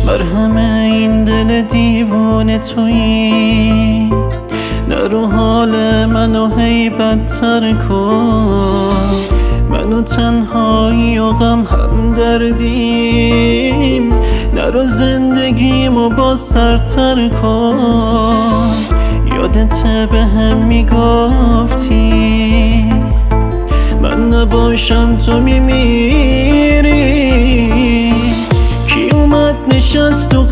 مرهم این دل دیوانه تویی، نرو حال منو هی بدتر کن. منو تنهایی و غم هم دردیم، نرو زندگیمو با سرتر کن. یادت به هم میگفتی من نباشم تو میمیری. کی اومد نشست تو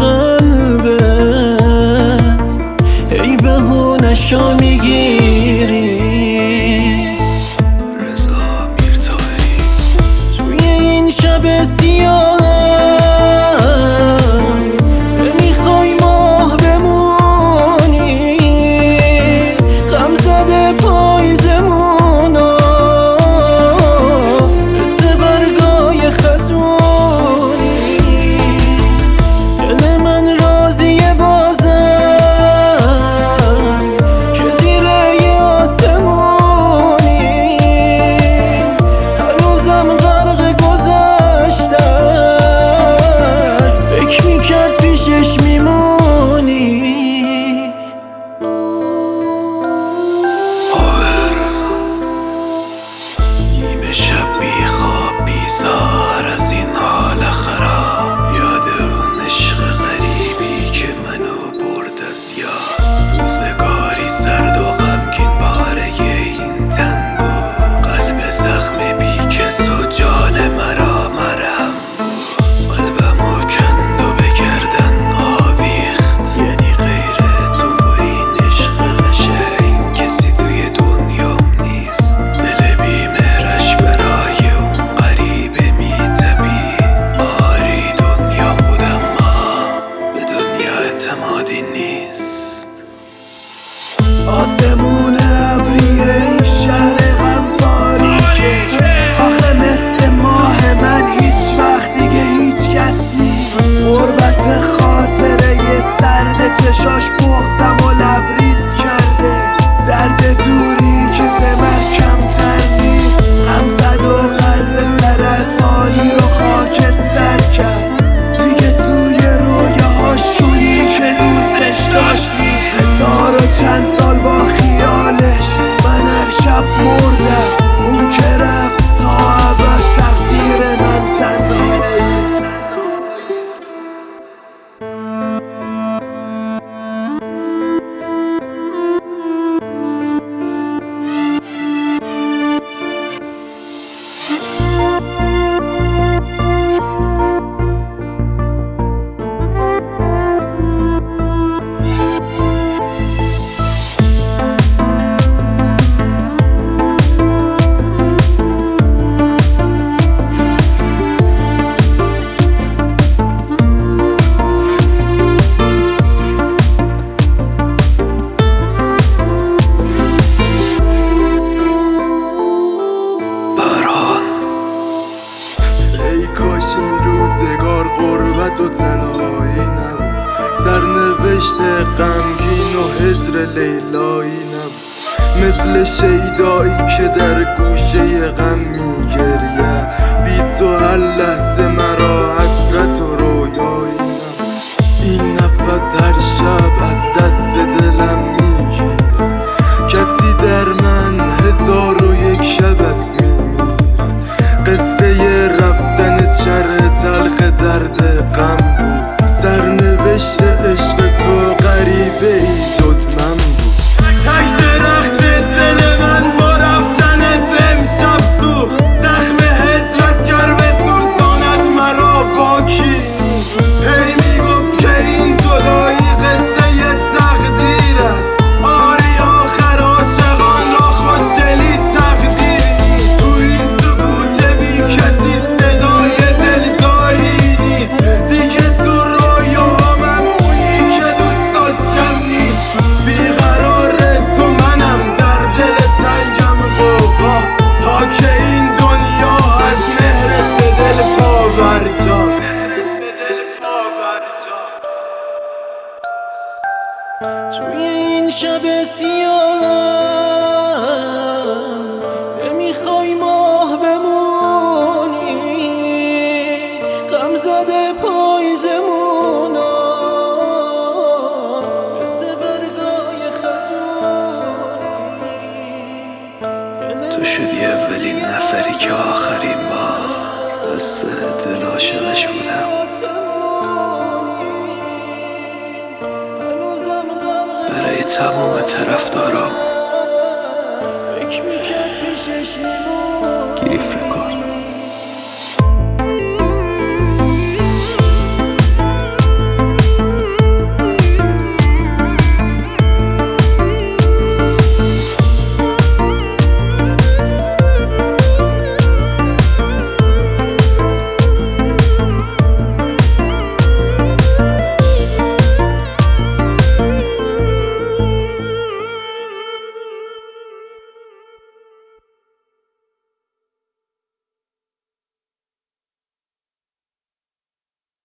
قلبت ای بهونشو میگیری. رضا میرطاهری توی این شب سیاه نمیخوای ماه بمونی، غم زده پاییزمونو مثل برگای خزونی. دل من راضیه بازم که زیر یه آسمونی، هنوزم غرق گذشته است، فکر میکرد پیشش میمونی. رضا نیمه شب بی خواب بیزار از این حال خراب، یاد اون عشق غریبی که منو برد از یاد. روزگاری سرد و غمگین باره این تن بود، قلب زخم بی کس و جان مرا مرهم بود. قلبمو کند و به گردن آویخت، یعنی غیر تو و این عشق قشنگ کسی توی دنیام نیست. دل بی مهرش برای اون غریبه میتپید. آری دنیام بود اما به دنیا اعتمادی نیست. آسمون ابریه این شهر غم تاریکه، آخه مثل ماه من هیچ وقت دیگه هیچ کس نیست. غربت خاطره یه سرد چشاش بغزم و لبریز کرده، درد دوری که زمر کمتر نیست. غم زد و قلب سرطانی رو خاکستر کرد، دیگه توی رویاهاشونی که دوستش داشت نیست. هزار و چند سال با خیالش من هر شب مردم، اون که رفت تا ابد تقدیر من تنهاییست. ای کاش این روزگار غربت و تنهایی نبود، سرنوشت غمگین و هجر لیلایی نبود. مثل شیدایی که در گوشه غم میگرید، بی تو هر لحظه مرا حسرت و رویایی نبود. این نفس هر شب از دست دلم میگیره، کسی در من 1001 شب است میمیره. قصه رفتن شر تلخ درد غم بود، سرنوشت عشق تو غریبه ای جز من بود. تک درخت دل من با رفتنت امشب سوخت، زخم هجرت گر بسوزاند مرا باکی نیست. هی میگفت که این جدایی قصه تقدیر است، آری آخر عاشقان را خوشدلی تقدیر نیست. تو این سکوت بی کسی صدای دلداری نیست، دیگه تو رویاهامم اونی که دوست داشتم نیست. بیقرار تو منم در دل تنگم قوقات، تا که این دنیا از مهرت به دل پاورجاست. توی این شب سیاه نمیخوای ماه بمونی، غم زده پاییزمونو قصه دل عاشقش بودم. برای تمام طرفدارام گریف